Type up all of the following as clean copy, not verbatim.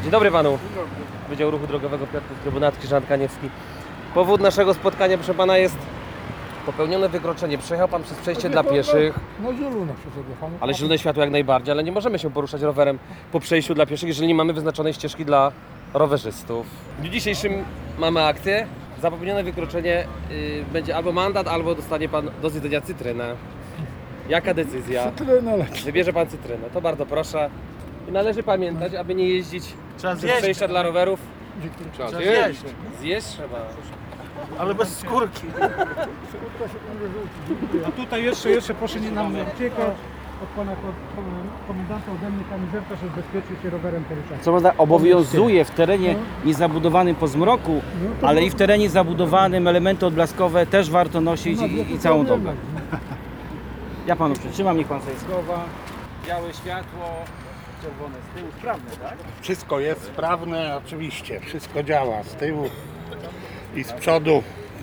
Dzień dobry panu. Wydział Ruchu Drogowego Piotrków Trybunalski, Krzyżantka Kaniewski. Powód naszego spotkania, proszę pana, jest popełnione wykroczenie. Przejechał pan przez przejście dla pieszych. No zielone przejechał. Ale zielone światło jak najbardziej, ale nie możemy się poruszać rowerem po przejściu dla pieszych, jeżeli nie mamy wyznaczonej ścieżki dla rowerzystów. W dniu dzisiejszym mamy akcję. Za popełnione wykroczenie będzie albo mandat, albo dostanie pan do zjedzenia cytrynę. Jaka decyzja? Cytrynę leci. Wybierze pan cytrynę, to bardzo proszę. I należy pamiętać, aby nie jeździć przez przejścia dla rowerów. Trzeba zjeść. Zjeść trzeba. Ale bez skórki. A tutaj jeszcze proszę nie nam ucieka od pana komendanta ode mnie kamizelka, żeby bezpiecznie się rowerem poruszać. Co prawda obowiązuje w terenie niezabudowanym po zmroku, ale i w terenie zabudowanym elementy odblaskowe też warto nosić i całą dobę. Ja panu przytrzymam, niech pan sobie schowa. Białe światło, czerwone z tyłu, sprawne, tak? Wszystko jest sprawne, oczywiście. Wszystko działa z tyłu i z przodu.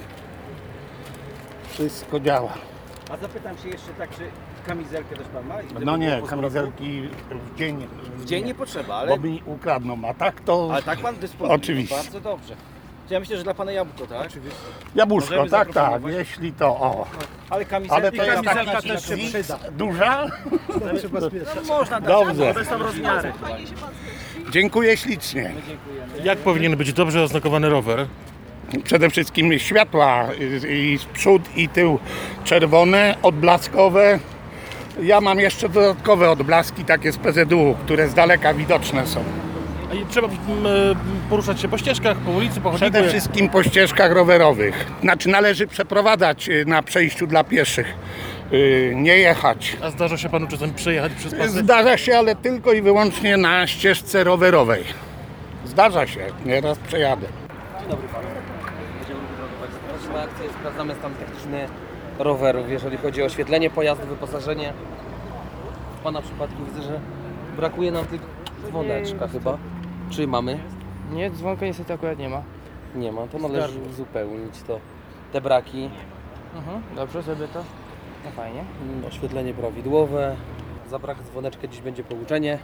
Wszystko działa. A zapytam się jeszcze tak, czy kamizelkę też pan ma? No nie, kamizelki w dzień nie potrzeba, ale, bo mi ukradną, a tak to ale tak pan dysponuje. Oczywiście. Bardzo dobrze. Ja myślę, że dla pana jabłko, tak? Oczywiście. jabłuszko, Możemy tak, zaproponować. jeśli to o. Ale kamizelka, Ale to jest kamizelka taki też się przyda. duża? no, można dać. Dobrze. To są rozmiary. Dziękuję ślicznie. Jak powinien być dobrze oznakowany rower? Przede wszystkim światła i z przód i tył czerwone, odblaskowe. Ja mam jeszcze dodatkowe odblaski takie z PZU, które z daleka widoczne są. I trzeba poruszać się po ścieżkach, po ulicy, po chodniku. Przede wszystkim po ścieżkach rowerowych. Znaczy należy przeprowadzać na przejściu dla pieszych, nie jechać. A zdarza się panu czasem przejechać przez pasy? Zdarza się, ale tylko i wyłącznie na ścieżce rowerowej. Zdarza się, nieraz przejadę. Dzień dobry panu. Wydział Ruchu Drogowego. Zapraszamy na akcję, sprawdzamy stan techniczny rowerów, jeżeli chodzi o oświetlenie pojazdu, wyposażenie. W pana przypadku widzę, że brakuje nam tylko dzwoneczka chyba. Czy mamy? Nie, dzwonka niestety akurat nie ma. Nie ma, to należy uzupełnić te braki. Dobrze, zrobię to. No fajnie. Oświetlenie prawidłowe. Za brak dzwoneczka dziś będzie pouczenie.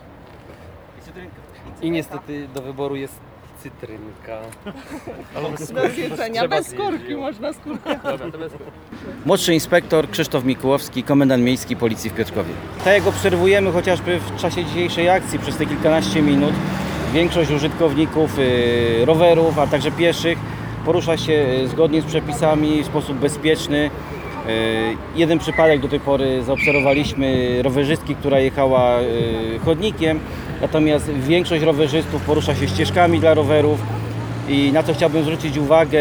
I niestety do wyboru jest cytrynka. Do zjedzenia, bez skórki, można skórkę. Młodszy inspektor Krzysztof Mikułowski, komendant miejski Policji w Piotrkowie. Tak jak obserwujemy chociażby w czasie dzisiejszej akcji przez te kilkanaście minut, większość użytkowników rowerów, a także pieszych porusza się zgodnie z przepisami w sposób bezpieczny. Jeden przypadek do tej pory zaobserwowaliśmy rowerzystki, która jechała chodnikiem, natomiast większość rowerzystów porusza się ścieżkami dla rowerów i na co chciałbym zwrócić uwagę,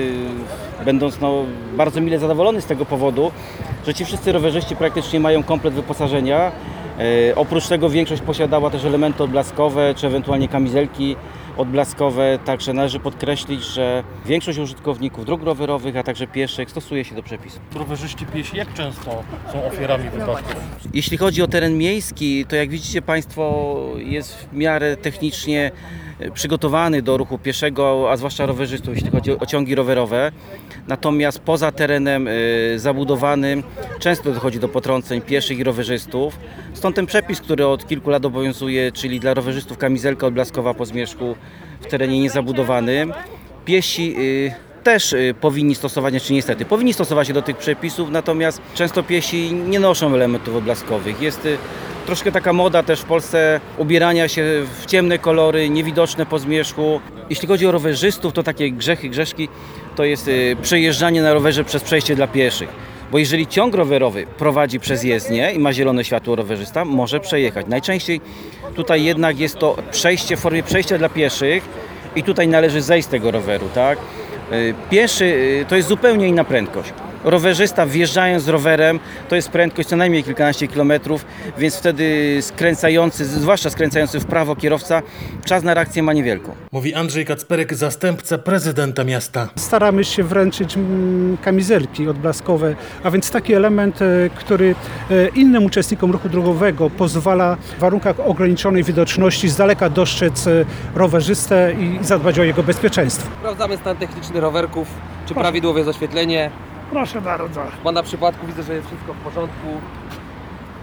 będąc bardzo mile zadowolony z tego powodu, że ci wszyscy rowerzyści praktycznie mają komplet wyposażenia. Oprócz tego większość posiadała też elementy odblaskowe, czy ewentualnie kamizelki odblaskowe, także należy podkreślić, że większość użytkowników dróg rowerowych, a także pieszych stosuje się do przepisów. Rowerzyści piesi jak często są ofiarami wypadków? Jeśli chodzi o teren miejski, to jak widzicie Państwo jest w miarę technicznie przygotowany do ruchu pieszego, a zwłaszcza rowerzystów, jeśli chodzi o ciągi rowerowe. Natomiast poza terenem zabudowanym często dochodzi do potrąceń pieszych i rowerzystów. Stąd ten przepis, który od kilku lat obowiązuje, czyli dla rowerzystów kamizelka odblaskowa po zmierzchu w terenie niezabudowanym. Piesi też powinni stosować, czy niestety, powinni stosować się do tych przepisów, natomiast często piesi nie noszą elementów odblaskowych. Jest troszkę taka moda też w Polsce ubierania się w ciemne kolory, niewidoczne po zmierzchu. Jeśli chodzi o rowerzystów, to takie grzeszki to jest przejeżdżanie na rowerze przez przejście dla pieszych. Bo jeżeli ciąg rowerowy prowadzi przez jezdnię i ma zielone światło rowerzysta, może przejechać. Najczęściej tutaj jednak jest to przejście w formie przejścia dla pieszych i tutaj należy zejść z tego roweru, tak? Pieszy to jest zupełnie inna prędkość. Rowerzysta wjeżdżając z rowerem to jest prędkość co najmniej kilkanaście kilometrów, więc wtedy skręcający, zwłaszcza skręcający w prawo kierowca, czas na reakcję ma niewielką. Mówi Andrzej Kacperek, zastępca prezydenta miasta. Staramy się wręczyć kamizelki odblaskowe, a więc taki element, który innym uczestnikom ruchu drogowego pozwala w warunkach ograniczonej widoczności z daleka dostrzec rowerzystę i zadbać o jego bezpieczeństwo. Sprawdzamy stan techniczny rowerków, czy prawidłowe jest oświetlenie. Proszę bardzo. W pana przypadku widzę, że jest wszystko w porządku.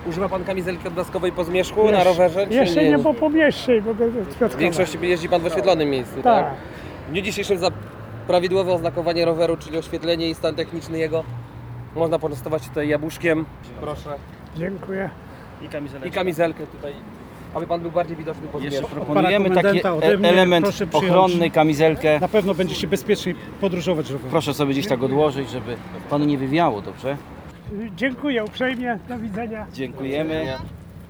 Używa pan kamizelki odblaskowej po zmierzchu na rowerze? Czy Jeszcze nie, bo po mieście, bo W większości jeździ pan w oświetlonym miejscu, Tak. W dniu dzisiejszym za prawidłowe oznakowanie roweru, czyli oświetlenie i stan techniczny jego, można poczęstować tutaj jabłuszkiem. Proszę. Dziękuję. I kamizelkę tutaj, aby pan był bardziej widoczny po Jeszcze zmierzchu. proponujemy taki komendanta ode mnie, element proszę przyjąć. ochronny, kamizelkę. Na pewno będzie się bezpieczniej podróżować rowerem. Proszę sobie gdzieś tak odłożyć, żeby panu nie wywiało, dobrze? Dziękuję uprzejmie. Do widzenia. Dziękujemy.